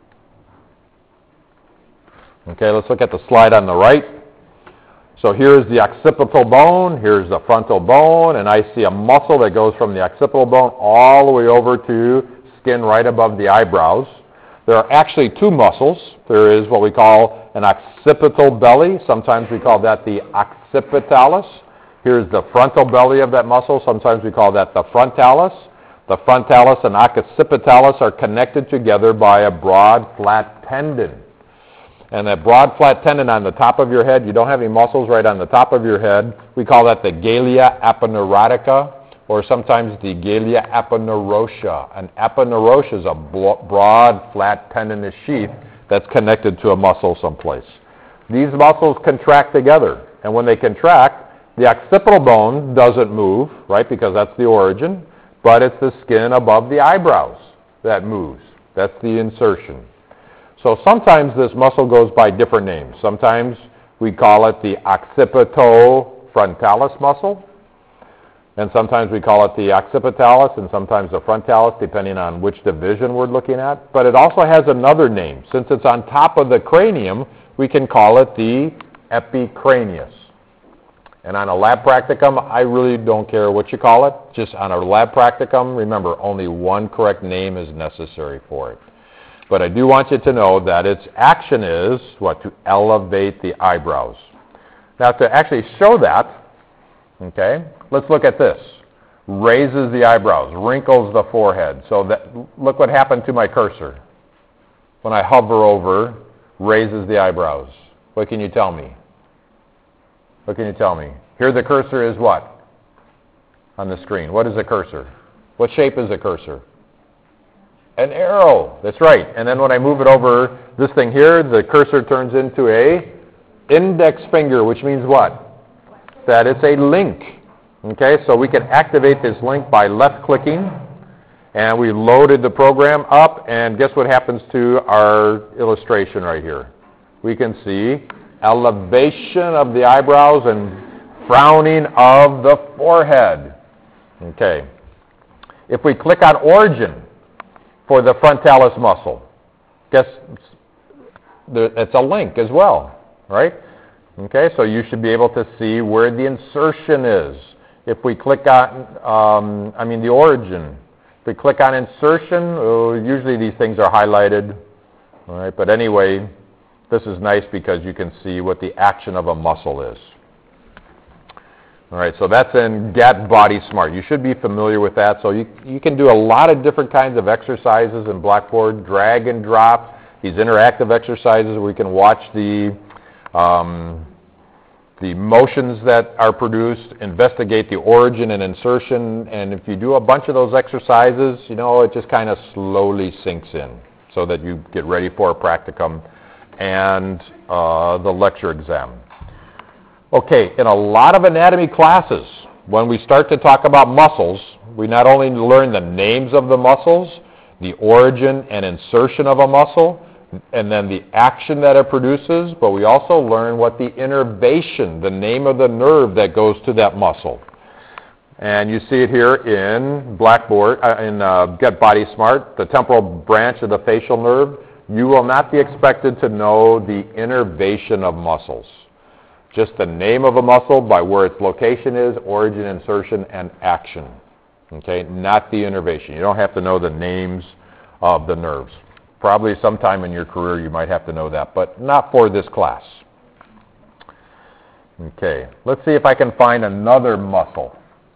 Okay, let's look at the slide on the right. So here's the occipital bone, here's the frontal bone, and I see a muscle that goes from the occipital bone all the way over to skin right above the eyebrows. There are actually two muscles. There is what we call an occipital belly. Sometimes we call that the occipitalis. Here's the frontal belly of that muscle. Sometimes we call that the frontalis. The frontalis and occipitalis are connected together by a broad, flat tendon. And that broad, flat tendon on the top of your head, you don't have any muscles right on the top of your head. We call that the galea aponeurotica, or sometimes the galea aponeurosa. An aponeurosa is a broad, flat tendinous sheath that's connected to a muscle someplace. These muscles contract together, and when they contract, the occipital bone doesn't move, right, because that's the origin, but it's the skin above the eyebrows that moves. That's the insertion. So sometimes this muscle goes by different names. Sometimes we call it the occipitofrontalis muscle, and sometimes we call it the occipitalis, and sometimes the frontalis, depending on which division we're looking at. But it also has another name. Since it's on top of the cranium, we can call it the epicranius. And on a lab practicum, I really don't care what you call it. Just on a lab practicum, remember, only one correct name is necessary for it. But I do want you to know that its action is, what, to elevate the eyebrows. Now, to actually show that, okay, let's look at this. Raises the eyebrows, wrinkles the forehead. So that, look what happened to my cursor. When I hover over, raises the eyebrows. What can you tell me? What can you tell me? Here the cursor is what? On the screen. What is a cursor? What shape is a cursor? An arrow. That's right. And then when I move it over this thing here, the cursor turns into a index finger, which means what? That it's a link. Okay, so we can activate this link by left-clicking, and we loaded the program up, and guess what happens to our illustration right here? We can see elevation of the eyebrows and frowning of the forehead. Okay. If we click on origin for the frontalis muscle, guess it's a link as well, right? Okay, so you should be able to see where the insertion is. If we click on, the origin. If we click on insertion, usually these things are highlighted, all right? But anyway, this is nice because you can see what the action of a muscle is. All right, so that's in Get Body Smart. You should be familiar with that. So you can do a lot of different kinds of exercises in Blackboard, drag and drop, these interactive exercises where you can watch the motions that are produced, investigate the origin and insertion, and if you do a bunch of those exercises, you know, it just kind of slowly sinks in so that you get ready for a practicum and the lecture exam. Okay, in a lot of anatomy classes, when we start to talk about muscles, we not only learn the names of the muscles, the origin and insertion of a muscle, and then the action that it produces, but we also learn what the innervation, the name of the nerve that goes to that muscle. And you see it here in Blackboard, in Get Body Smart, the temporal branch of the facial nerve. You will not be expected to know the innervation of muscles. Just the name of a muscle by where its location is, origin, insertion, and action. Okay, not the innervation. You don't have to know the names of the nerves. Probably sometime in your career you might have to know that, but not for this class. Okay, let's see if I can find another muscle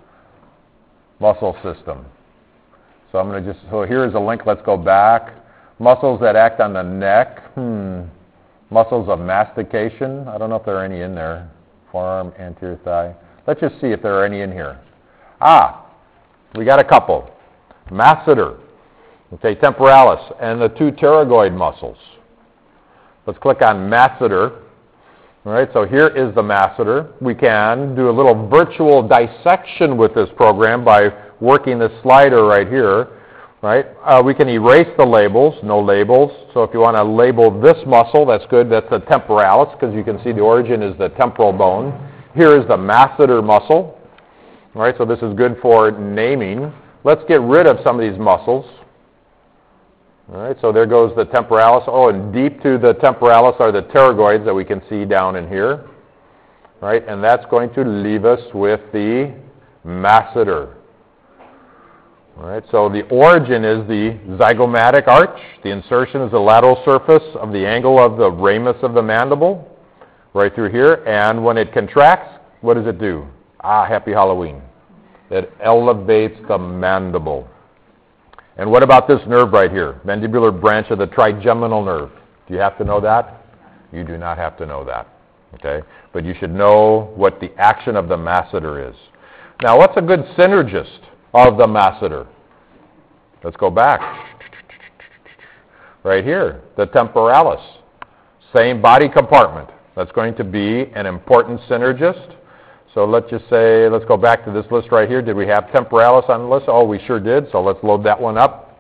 system. So I'm going to so here's a link, let's go back. Muscles that act on the neck. Muscles of mastication. I don't know if there are any in there. Forearm, anterior thigh. Let's just see if there are any in here. We got a couple. Masseter. Okay, temporalis, and the two pterygoid muscles. Let's click on masseter. All right, so here is the masseter. We can do a little virtual dissection with this program by working the slider right here. Right? We can erase the labels, no labels. So if you want to label this muscle, that's good. That's the temporalis, because you can see the origin is the temporal bone. Here is the masseter muscle. All right, so this is good for naming. Let's get rid of some of these muscles. All right, so there goes the temporalis. Oh, and deep to the temporalis are the pterygoids that we can see down in here. Right, and that's going to leave us with the masseter. All right, so the origin is the zygomatic arch. The insertion is the lateral surface of the angle of the ramus of the mandible, right through here. And when it contracts, what does it do? Happy Halloween. It elevates the mandible. And what about this nerve right here? Mandibular branch of the trigeminal nerve. Do you have to know that? You do not have to know that. Okay, but you should know what the action of the masseter is. Now, what's a good synergist of the masseter? Let's go back. Right here, the temporalis. Same body compartment. That's going to be an important synergist. So let's just say, let's go back to this list right here. Did we have temporalis on the list? Oh, we sure did. So let's load that one up.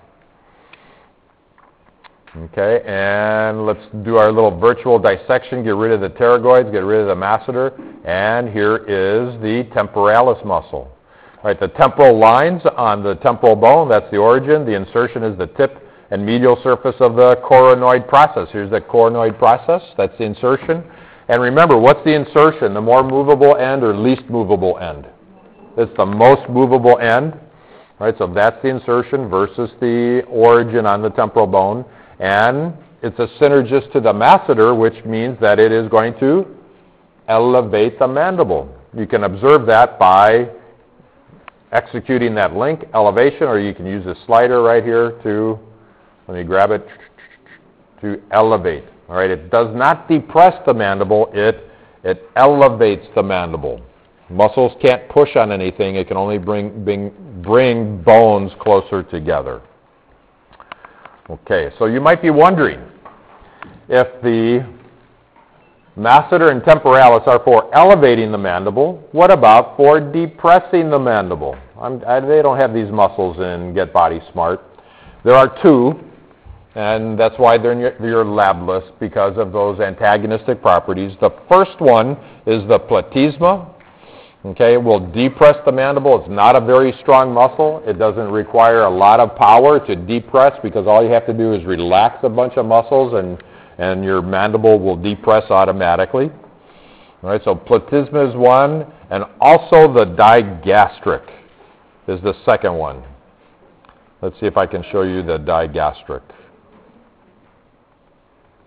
Okay, and let's do our little virtual dissection. Get rid of the pterygoids, get rid of the masseter. And here is the temporalis muscle. All right, the temporal lines on the temporal bone, that's the origin. The insertion is the tip and medial surface of the coronoid process. Here's the coronoid process. That's the insertion. And remember, what's the insertion? The more movable end or least movable end? It's the most movable end. All right, so that's the insertion versus the origin on the temporal bone. And it's a synergist to the masseter, which means that it is going to elevate the mandible. You can observe that by executing that link, elevation, or you can use the slider right here to, let me grab it, to elevate. All right, it does not depress the mandible, it elevates the mandible. Muscles can't push on anything, it can only bring bones closer together. Okay, so you might be wondering, if the masseter and temporalis are for elevating the mandible, what about for depressing the mandible? They don't have these muscles in Get Body Smart. There are two, and that's why they're in your lab list, because of those antagonistic properties. The first one is the platysma. Okay, it will depress the mandible. It's not a very strong muscle. It doesn't require a lot of power to depress, because all you have to do is relax a bunch of muscles and your mandible will depress automatically. All right, so platysma is one, and also the digastric is the second one. Let's see if I can show you the digastric.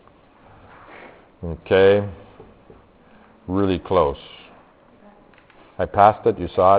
Okay, really close. I passed it. You saw it.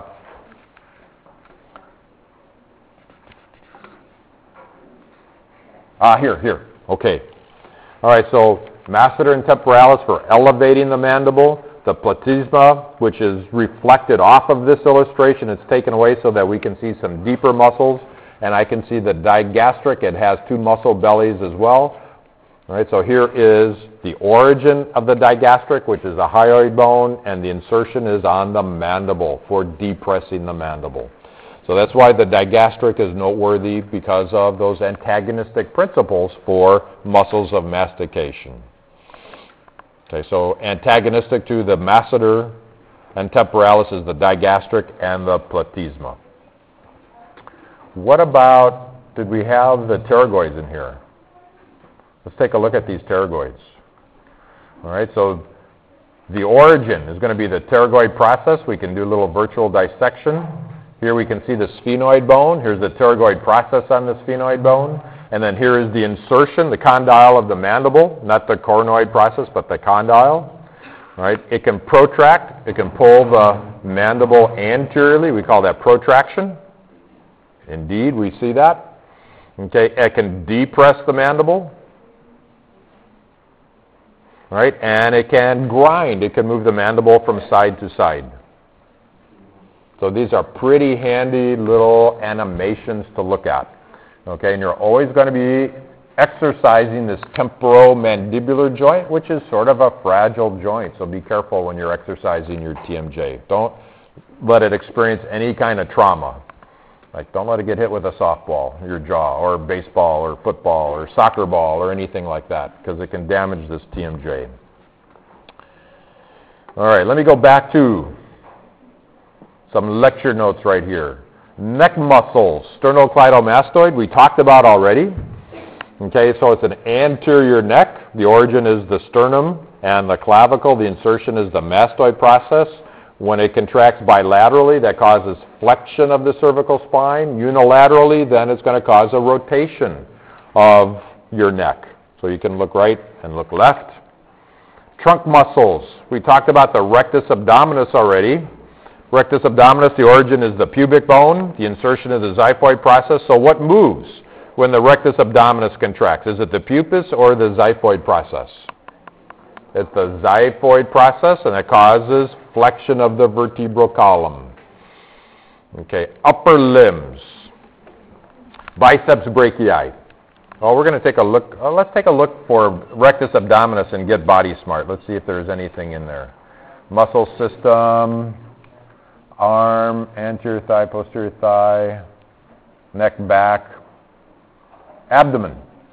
Here. Okay. All right, so masseter and temporalis for elevating the mandible. The platysma, which is reflected off of this illustration, it's taken away so that we can see some deeper muscles. And I can see the digastric. It has two muscle bellies as well. All right, so here is the origin of the digastric, which is the hyoid bone, and the insertion is on the mandible for depressing the mandible. So that's why the digastric is noteworthy, because of those antagonistic principles for muscles of mastication. Okay, so antagonistic to the masseter and temporalis is the digastric and the platysma. What about, did we have the pterygoids in here? Let's take a look at these pterygoids. All right, so the origin is going to be the pterygoid process. We can do a little virtual dissection. Here we can see the sphenoid bone. Here's the pterygoid process on the sphenoid bone. And then here is the insertion, the condyle of the mandible, not the coronoid process, but the condyle. All right, it can protract. It can pull the mandible anteriorly. We call that protraction. Indeed, we see that. Okay, it can depress the mandible. All right, and it can grind. It can move the mandible from side to side. So these are pretty handy little animations to look at. Okay, and you're always going to be exercising this temporomandibular joint, which is sort of a fragile joint. So be careful when you're exercising your TMJ. Don't let it experience any kind of trauma. Like, don't let it get hit with a softball, your jaw, or baseball, or football, or soccer ball, or anything like that, because it can damage this TMJ. All right, let me go back to some lecture notes right here. Neck muscles, sternocleidomastoid, we talked about already. Okay, so it's an anterior neck. The origin is the sternum and the clavicle. The insertion is the mastoid process. When it contracts bilaterally, that causes flexion of the cervical spine. Unilaterally, then it's going to cause a rotation of your neck. So you can look right and look left. Trunk muscles. We talked about the rectus abdominis already. Rectus abdominis, the origin is the pubic bone. The insertion is the xiphoid process. So what moves when the rectus abdominis contracts? Is it the pubis or the xiphoid process? It's the xiphoid process, and it causes flexion of the vertebral column. Okay, upper limbs. Biceps brachii. Oh, we're going to take a look. Let's take a look for rectus abdominis and get body smart. Let's see if there's anything in there. Muscle system, arm, anterior thigh, posterior thigh, neck, back, abdomen.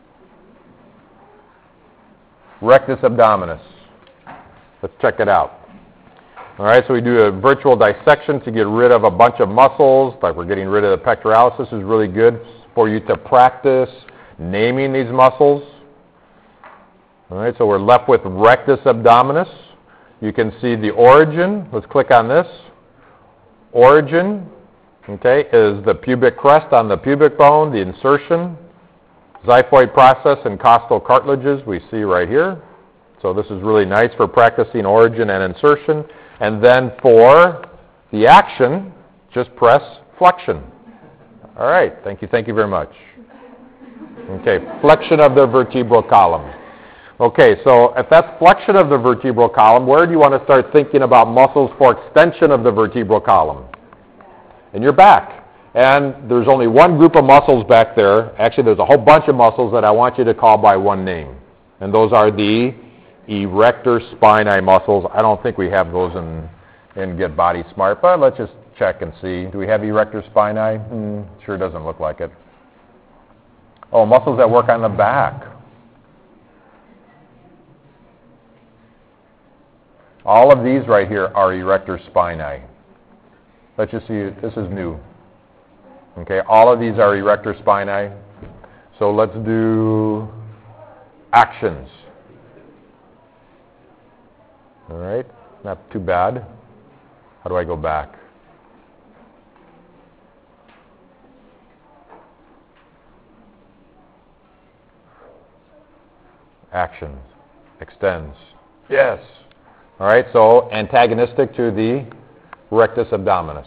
Rectus abdominis. Let's check it out. All right, so we do a virtual dissection to get rid of a bunch of muscles, like we're getting rid of the pectoralis. This is really good for you to practice naming these muscles. All right, so we're left with rectus abdominis. You can see the origin. Let's click on this. Origin, okay, is the pubic crest on the pubic bone, the insertion, xiphoid process, and costal cartilages we see right here. So this is really nice for practicing origin and insertion. And then for the action, just press flexion. All right, thank you very much. Okay, flexion of the vertebral column. Okay, so if that's flexion of the vertebral column, where do you want to start thinking about muscles for extension of the vertebral column? In your back. And there's only one group of muscles back there. Actually, there's a whole bunch of muscles that I want you to call by one name. And those are the erector spinae muscles. I don't think we have those in Get Body Smart, but let's just check and see. Do we have erector spinae? Sure doesn't look like it. Oh, muscles that work on the back. All of these right here are erector spinae. Let's just see, this is new. Okay, all of these are erector spinae. So let's do actions. All right, not too bad. How do I go back? Actions, extends. Yes. All right, so antagonistic to the rectus abdominis.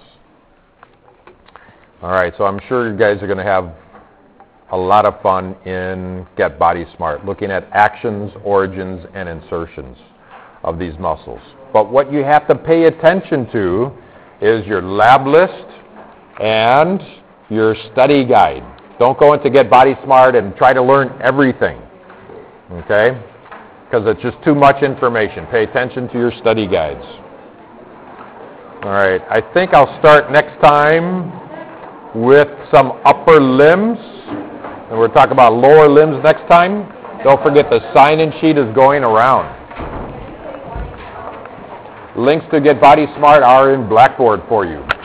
All right, so I'm sure you guys are going to have a lot of fun in Get Body Smart, looking at actions, origins, and insertions of these muscles. But what you have to pay attention to is your lab list and your study guide. Don't go into Get Body Smart and try to learn everything, okay? Because it's just too much information. Pay attention to your study guides. All right, I think I'll start next time with some upper limbs, and we'll talk about lower limbs next time. Don't forget the sign-in sheet is going around. Links to Get Body Smart are in Blackboard for you.